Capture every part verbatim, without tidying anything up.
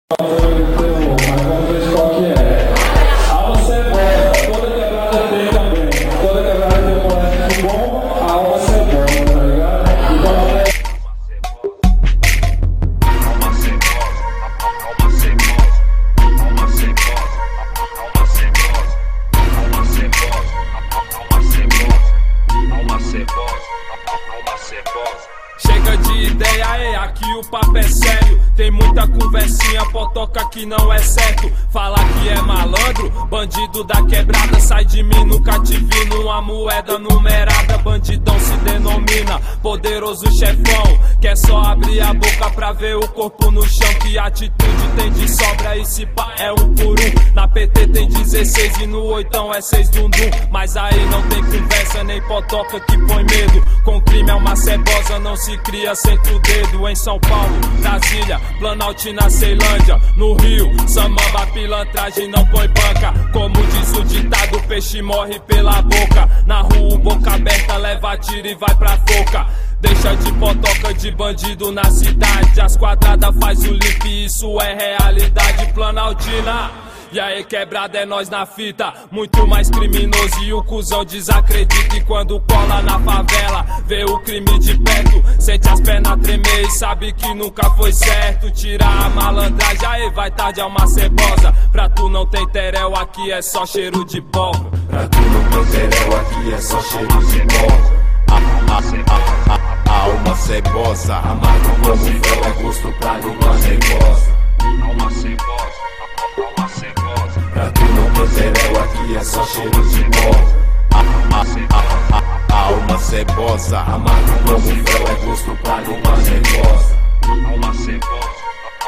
Chega de ideia, é, aqui o papo é sério. Tem muita conversinha, potoca que não é certo. Fala que é malandro, bandido da quebrada. Sai de mim, nunca te vi numa moeda numerada. Bandidão se denomina, poderoso chefão. Quer só abrir a boca pra ver o corpo no chão. Que atitude tem de sobra e se pá é um por um. Na P T tem dezesseis e no oitão é seis dundum. Mas aí não tem conversa, nem potoca que põe medo. Com crime é uma cebosa, não se cria, senta o dedo. Em São Paulo, Brasília, Planaltina, Ceilândia. No Rio, Samamba, pilantragem não põe banca. Como diz o ditado, peixe morre pela boca. Na rua, boca aberta, leva tiro e vai pra foca. Deixa de potoca de bandido na cidade. As quadradas faz o limpo, isso é realidade. Planaltina, e aí quebrada é nós na fita. Muito mais criminoso e o cuzão desacredita. E quando cola na favela, vê o crime de perto, sente as pernas tremer e sabe que nunca foi certo. Tirar a malandragem, aí vai tarde é uma cebosa. Pra tu não tem terel, aqui é só cheiro de pólvora. Pra tu não tem terel, aqui é só cheiro de pólvora. A, a, a, a, a alma cebosa, amargo como fel, é gosto pra língua nervosa. Alma cebosa, alma cebosa. Pra tu não ter terel, aqui é só cheiro de pólvora. A, a, a, a, a alma cebosa, amargo como fel, é gosto pra língua nervosa. Alma cebosa.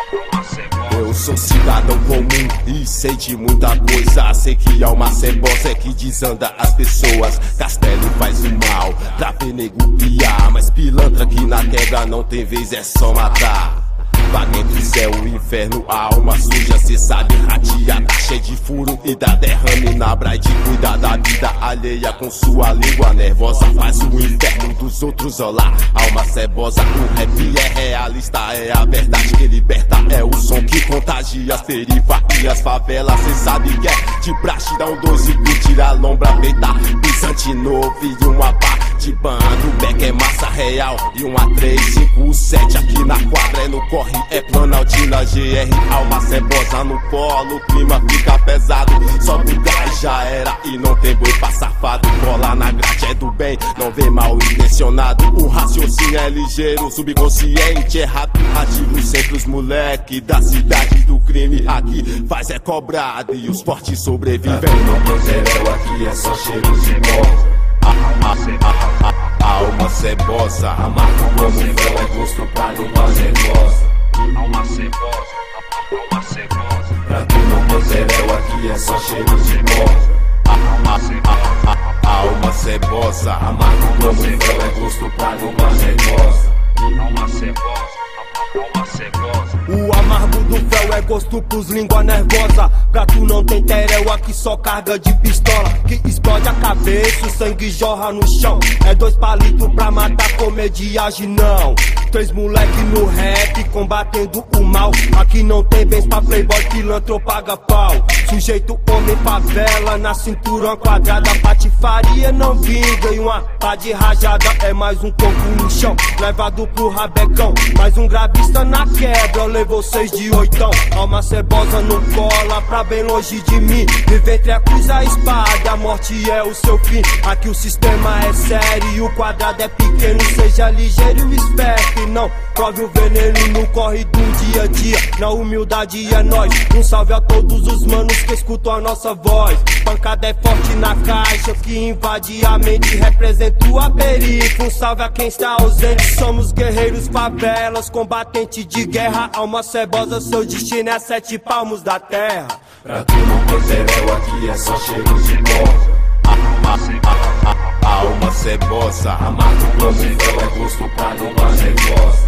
Eu sou cidadão comum e sei de muita coisa. Sei que alma cebosa é que desanda as pessoas. Castelo faz o mal pra ver nego piar, mas pilantra que na quebra não tem vez, é só matar. Vaga entre o céu e o inferno, a alma suja, cê sabe ratear. Tá cheio de furo e dá derrame na braide. Cuida da vida alheia com sua língua nervosa. Faz o inferno dos outros, olá. Alma cebosa, o rap é realista. É a verdade que liberta, é o som que contagia as periferias, favelas. Cê sabe que é de praxe, dá um doze e tira a lombra feita. Pisante novo e uma pá de bando. Beck é massa real e uma três cinco sete aqui na quadra é no corre. É Planaltina, G R, alma cebosa no polo. O clima fica pesado, sobe o gás, já era. E não tem boi pra safado. Cola na grade é do bem, não vem mal intencionado. O raciocínio é ligeiro, subconsciente é rápido, ativo sempre os moleque da cidade do crime. Aqui faz é cobrado e os fortes sobrevivem. Não tem terel, aqui é só cheiro de pólvora. A, a, a, a, a alma cebosa, amargo como fel, é gosto pra língua nervosa. Alma cebosa, alma cebosa. Pra tu não ter terel, aqui é só cheiro de pólvora. A, a, a, a, a alma cebosa, amargo como fel, é gosto pra língua nervosa. Alma cebosa, alma cebosa. O amargo do fel é gosto pros língua nervosa. Pra tu não tem terel, aqui só carga de pistola que explode a cabeça, o sangue jorra no chão. É dois palitos pra matar comediagem não. Três moleque no rap combatendo o mal. Aqui não tem bens pra playboy, pilantra paga pau. Sujeito homem favela, na cintura uma quadrada. Patifaria não vinga e uma pá de rajada. É mais um corpo no chão, levado pro rabecão. Mais um gravista na quebra, levou seis de oitão. Alma cebosa não cola pra bem longe de mim. Viver entre a cruz e a espada, a morte é o seu fim. Aqui o sistema é sério e o quadrado é pequeno. Seja ligeiro e esperto e não prove o veneno no corre do dia a dia. Na humildade é nós. Um salve a todos os manos que escutam a nossa voz. Pancada é forte na caixa que invade a mente, representa a perifa. Um salve a quem está ausente. Somos guerreiros favelas, combatente de guerra. Alma cebosa, seu destino é sete palmos da terra. Pra tu não ter terel, aqui é só cheiro de pólvora. A, a, a, a, a alma cebosa, amargo como fel, é gosto pra língua nervosa.